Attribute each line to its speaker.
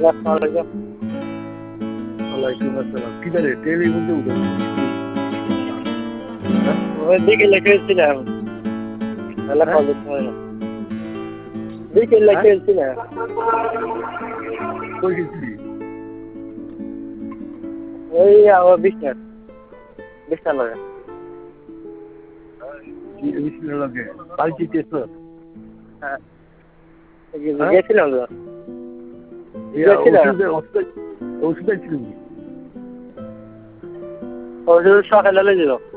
Speaker 1: আসসালামু
Speaker 2: ওয়ালাইকুম আসসালাম। কি করে টেলিফোন উঠে?
Speaker 1: ওই বিকেলে খেলছিলাম। খেলা
Speaker 2: হ্যাঁ?
Speaker 1: কলেজ হয় না। বিকেলে
Speaker 2: হ্যাঁ?
Speaker 1: খেলছিলাম।
Speaker 2: কই গেছিলি?
Speaker 1: ওই আমার বিছনা লাগে।
Speaker 2: বিসমিল্লাহ লাগে। বাড়ি চিতেছ?
Speaker 1: হ্যাঁ।
Speaker 2: হ্যাঁ?
Speaker 1: গেছিলাম তো।
Speaker 2: ওষুধ ছিল।
Speaker 1: ওষুধ সকালে লেগেছিল।